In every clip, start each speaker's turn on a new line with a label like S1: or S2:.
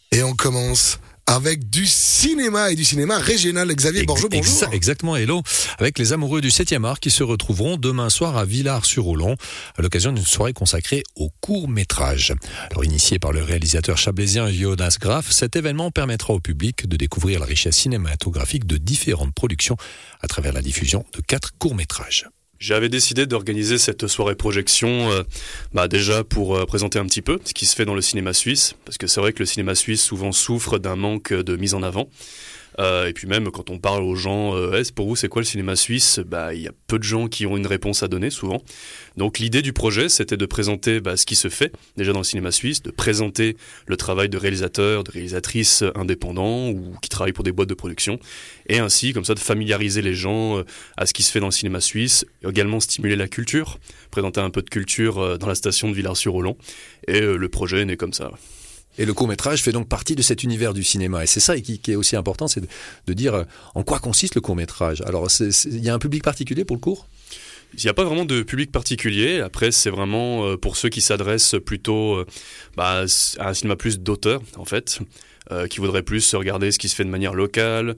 S1: Et on commence avec du cinéma et du cinéma régional. Xavier Borgeaud, bonjour.
S2: Exactement, hello. Avec les amoureux du 7e art qui se retrouveront demain soir à Villars-sur-Olon à l'occasion d'une soirée consacrée au court-métrage. Alors, initié par le réalisateur chablaisien Jonas Graf, cet événement permettra au public de découvrir la richesse cinématographique de différentes productions à travers la diffusion de 4 courts-métrages.
S3: J'avais décidé d'organiser cette soirée projection déjà pour présenter un petit peu ce qui se fait dans le cinéma suisse, parce que c'est vrai que le cinéma suisse souvent souffre d'un manque de mise en avant. Et puis même quand on parle aux gens, pour vous c'est quoi le cinéma suisse ? Il y a peu de gens qui ont une réponse à donner souvent. Donc l'idée du projet c'était de présenter ce qui se fait déjà dans le cinéma suisse, de présenter le travail de réalisateurs, de réalisatrices indépendants ou qui travaillent pour des boîtes de production, et ainsi comme ça de familiariser les gens à ce qui se fait dans le cinéma suisse, également stimuler la culture, présenter un peu de culture dans la station de Villars-sur-Olon, et le projet est né comme ça.
S2: Et le court-métrage fait donc partie de cet univers du cinéma. Et c'est ça qui est aussi important, c'est de dire en quoi consiste le court-métrage. Alors, il y a un public particulier pour le court ?
S3: Il n'y a pas vraiment de public particulier. Après, c'est vraiment pour ceux qui s'adressent plutôt à un cinéma plus d'auteur, en fait, qui voudraient plus regarder ce qui se fait de manière locale,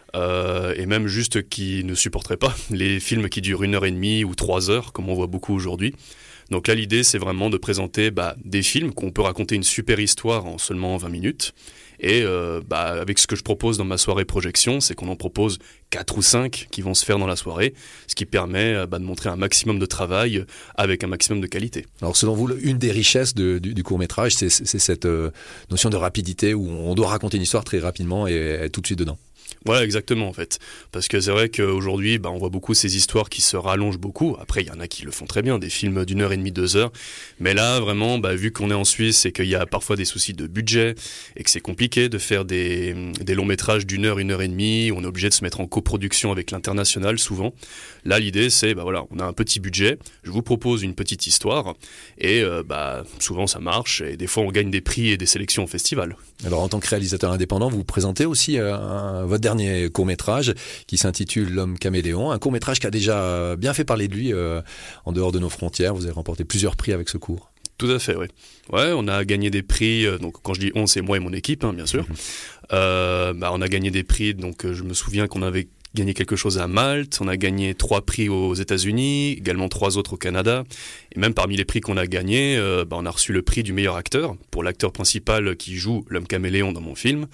S3: et même juste qui ne supporteraient pas les films qui durent 1h30 ou 3 heures, comme on voit beaucoup aujourd'hui. Donc là, l'idée, c'est vraiment de présenter des films qu'on peut raconter une super histoire en seulement 20 minutes. Et avec ce que je propose dans ma soirée projection, c'est qu'on en propose 4 ou 5 qui vont se faire dans la soirée, ce qui permet de montrer un maximum de travail avec un maximum de qualité.
S2: Alors selon vous, une des richesses du court-métrage, c'est cette notion de rapidité où on doit raconter une histoire très rapidement et être tout de suite dedans.
S3: Ouais, exactement, en fait. Parce que c'est vrai qu'aujourd'hui, on voit beaucoup ces histoires qui se rallongent beaucoup. Après, il y en a qui le font très bien, des films d'1h30, 2 heures. Mais là, vraiment, vu qu'on est en Suisse et qu'il y a parfois des soucis de budget et que c'est compliqué de faire des longs métrages d'1 heure, 1h30, on est obligé de se mettre en coproduction avec l'international, souvent. Là, l'idée, c'est, on a un petit budget, je vous propose une petite histoire et souvent ça marche et des fois on gagne des prix et des sélections au festival.
S2: Alors, en tant que réalisateur indépendant, vous présentez aussi votre dernier court-métrage qui s'intitule L'Homme Caméléon, un court-métrage qui a déjà bien fait parler de lui en dehors de nos frontières. Vous avez remporté plusieurs prix avec ce court.
S3: Tout à fait, oui. Ouais, on a gagné des prix, donc quand je dis on, c'est moi et mon équipe, bien sûr. On a gagné des prix, donc je me souviens qu'on avait gagné quelque chose à Malte, on a gagné 3 prix aux États-Unis, également 3 autres au Canada, et même parmi les prix qu'on a gagnés, on a reçu le prix du meilleur acteur, pour l'acteur principal qui joue l'homme caméléon dans mon film,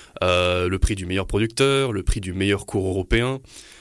S3: le prix du meilleur producteur, le prix du meilleur court européen,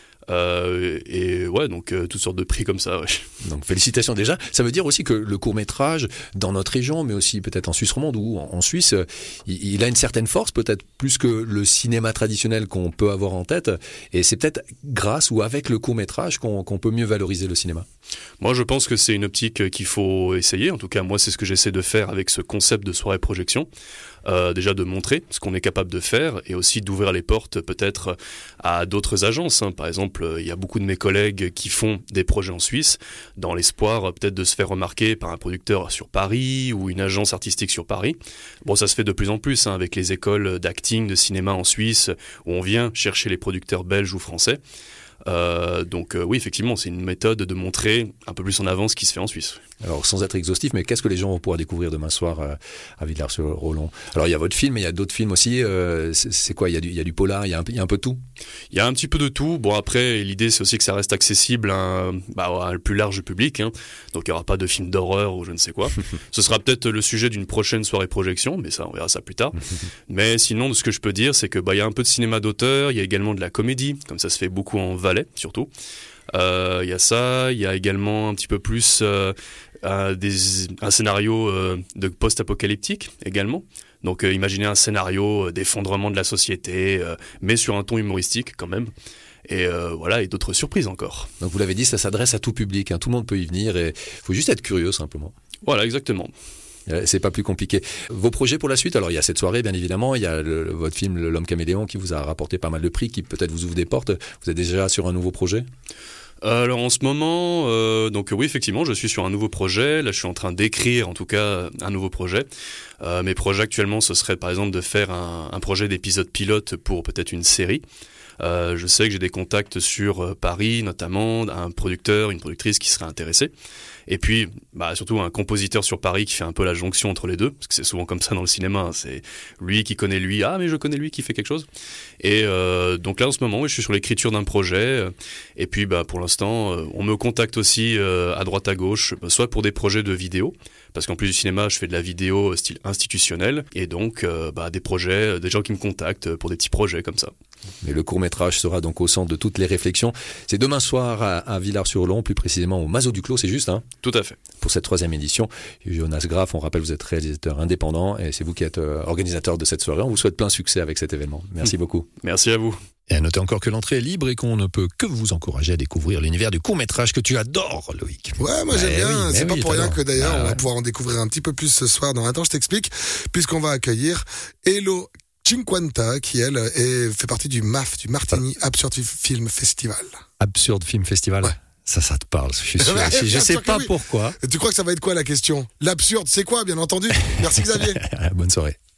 S3: toutes sortes de prix comme ça. Ouais.
S2: Donc félicitations déjà. Ça veut dire aussi que le court-métrage dans notre région, mais aussi peut-être en Suisse romande ou en Suisse, il a une certaine force, peut-être plus que le cinéma traditionnel qu'on peut avoir en tête. Et c'est peut-être grâce ou avec le court-métrage qu'on peut mieux valoriser le cinéma.
S3: Moi, je pense que c'est une optique qu'il faut essayer. En tout cas, moi, c'est ce que j'essaie de faire avec ce concept de soirée projection. Déjà de montrer ce qu'on est capable de faire et aussi d'ouvrir les portes peut-être à d'autres agences. Par exemple, il y a beaucoup de mes collègues qui font des projets en Suisse dans l'espoir peut-être de se faire remarquer par un producteur sur Paris ou une agence artistique sur Paris. Bon, ça se fait de plus en plus avec les écoles d'acting, de cinéma en Suisse où on vient chercher les producteurs belges ou français. Oui, effectivement, c'est une méthode de montrer un peu plus en avance ce qui se fait en Suisse.
S2: Alors, sans être exhaustif, mais qu'est-ce que les gens vont pouvoir découvrir demain soir à Villars-sur-Olon ? Alors, il y a votre film, mais il y a d'autres films aussi. C'est quoi ? Il y a du polar, il y a un peu de tout ?
S3: Il y a un petit peu de tout. Bon, après, l'idée, c'est aussi que ça reste accessible à un plus large public. Donc, il n'y aura pas de film d'horreur ou je ne sais quoi. Ce sera peut-être le sujet d'une prochaine soirée projection, mais ça, on verra ça plus tard. Mais sinon, de ce que je peux dire, c'est que il y a un peu de cinéma d'auteur, il y a également de la comédie, comme ça se fait beaucoup en Valais, surtout. Il y a ça, il y a également un petit peu plus un scénario de post-apocalyptique également. Donc imaginez un scénario d'effondrement de la société, mais sur un ton humoristique quand même. Et et d'autres surprises encore.
S2: Donc vous l'avez dit, ça s'adresse à tout public, tout le monde peut y venir et il faut juste être curieux simplement.
S3: Voilà, exactement.
S2: C'est pas plus compliqué. Vos projets pour la suite, alors il y a cette soirée bien évidemment, il y a votre film L'Homme Caméléon qui vous a rapporté pas mal de prix, qui peut-être vous ouvre des portes. Vous êtes déjà sur un nouveau projet ?
S3: Alors en ce moment, oui effectivement, je suis sur un nouveau projet. Là, je suis en train d'écrire en tout cas un nouveau projet. Mes projets actuellement, ce serait par exemple de faire un projet d'épisode pilote pour peut-être une série. Je sais que j'ai des contacts sur Paris, notamment, un producteur, une productrice qui serait intéressée. Et puis, surtout un compositeur sur Paris qui fait un peu la jonction entre les deux, parce que c'est souvent comme ça dans le cinéma, hein. C'est lui qui connaît lui, mais je connais lui qui fait quelque chose. Et donc là, en ce moment, je suis sur l'écriture d'un projet. Et puis, pour l'instant, on me contacte aussi à droite à gauche, soit pour des projets de vidéo, parce qu'en plus du cinéma, je fais de la vidéo style institutionnel, et donc des projets, des gens qui me contactent pour des petits projets comme ça.
S2: Mais le court-métrage sera donc au centre de toutes les réflexions. C'est demain soir à Villars-sur-Olon, plus précisément au Mazo du Clos, c'est juste, hein?
S3: Tout à fait.
S2: Pour cette 3e édition. Jonas Graff, on rappelle, vous êtes réalisateur indépendant et c'est vous qui êtes organisateur de cette soirée. On vous souhaite plein succès avec cet événement. Merci beaucoup.
S3: Merci à vous.
S2: Et à noter encore que l'entrée est libre et qu'on ne peut que vous encourager à découvrir l'univers du court-métrage que tu adores, Loïc.
S1: Ouais, moi j'aime bien. C'est pas pour rien que d'ailleurs on va
S2: ouais.
S1: pouvoir en découvrir un petit peu plus ce soir dans Attends, je t'explique, puisqu'on va accueillir Hello Cinquanta, qui elle fait partie du MAF, du Martini Absurde Film Festival.
S2: Absurde Film Festival.
S1: Ouais.
S2: Ça te parle, je suis sûr. Je sais pas pourquoi.
S1: Et tu crois que ça va être quoi la question? L'absurde, c'est quoi, bien entendu? Merci Xavier.
S2: Bonne soirée.